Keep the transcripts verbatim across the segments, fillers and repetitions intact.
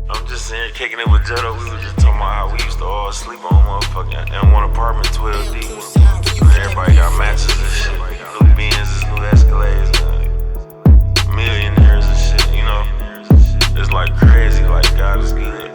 I'm just sitting here kicking it with Jetto. We was just talking about how we used to all sleep on motherfucking in one apartment, twelve deep. Everybody got matches and shit. New Benzes, new Escalades, and millionaires and shit, you know. It's like crazy, like God is good.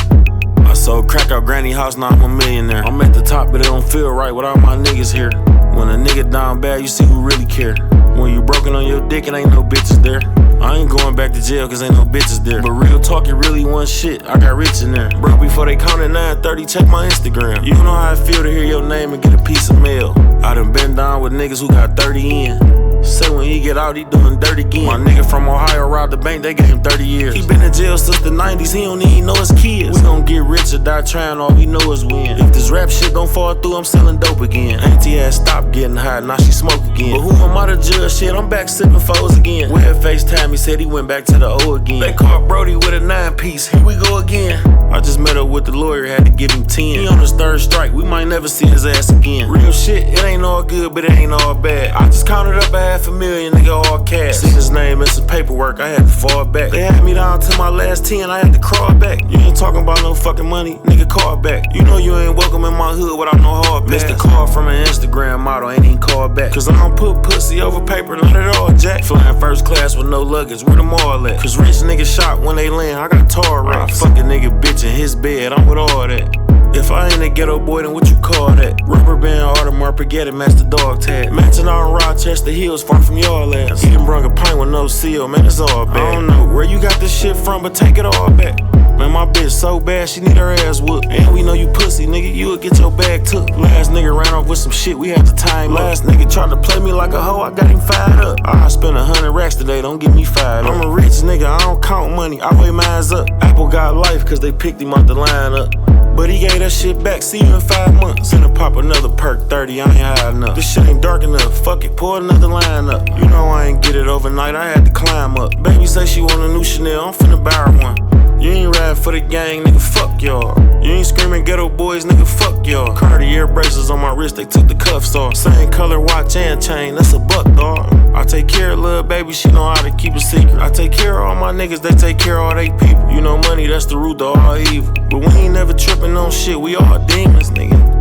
I sold crack out granny house, now I'm a millionaire. I'm at the top, but it don't feel right with all my niggas here. When a nigga down bad, you see who really care. When you broken on your dick, it ain't no bitches there. I ain't going back to jail cause ain't no bitches there. But real talk, it really wasn't shit, I got rich in there. Bro, before they counted nine thirty, check my Instagram. You know how I feel to hear your name and get a piece of mail. I done been down with niggas who got thirty in. Say when he get out, he doing dirt again. My nigga from Ohio robbed the bank, they gave him thirty years. He been in jail since the nineties, he don't even know his kids. We gon' get rich or die trying, all we know is win. If this rap shit don't fall through, I'm selling dope again. Auntie ass stopped getting high, now she smoke again. But who am I to judge shit, I'm back sipping foes again. We had FaceTime, he said he went back to the O again. They caught Brody with a nine piece, here we go again. I just met up with the lawyer, had to give him ten. He on his third strike, we might never see his ass again. Real shit, it ain't all good, but it ain't all bad. I just counted up a half a million, nigga, all cash. See his name in some paperwork, I had to fall back. They had me down to my last ten, I had to crawl back. You ain't talking about no fucking money, nigga, call back. You know you ain't welcome in my hood without no hard pass. Missed a call from an Instagram model, ain't even called back. Cause I don't put pussy over paper, not at all, Jack. Flying first class with no luggage, where them all at? Cause rich niggas shot when they land, I got tar racks. Fuck a nigga bitch in his bed, I'm with all that. If I ain't a ghetto boy, then what you call that? Rubber band, Audemars Piguet, match the dog tag. Matching on Rochester Hills, far from y'all ass. He done brung a pint with no seal, man, it's all bad. I don't know where you got this shit from, but take it all back. Man, my bitch so bad, she need her ass whooped. And we know you pussy, nigga, you would get your bag took. Last nigga ran off with some shit, we had to time. Last nigga tried to play me like a hoe, I got him fired up. I spent a hundred racks today, don't get me fired up. I'm a rich nigga, I don't count money, I weigh mines up. Apple got life, cause they picked him out the lineup. But he gave that shit back, see you in five months. Finna pop another perk thirty, I ain't high enough. This shit ain't dark enough, fuck it, pour another line up. You know I ain't get it overnight, I had to climb up. Baby say she want a new Chanel, I'm finna buy her one. You ain't riding for the gang, nigga, fuck y'all. You ain't screaming ghetto boys, nigga, fuck y'all. Cartier bracelets on my wrist, they took the cuffs off. Same color watch and chain, that's a buck, dawg. I take care of little baby, she know how to keep a secret. I take care of all my niggas, they take care of all they people. You know money, that's the root of all evil. But we ain't never tripping on shit, we all demons, nigga.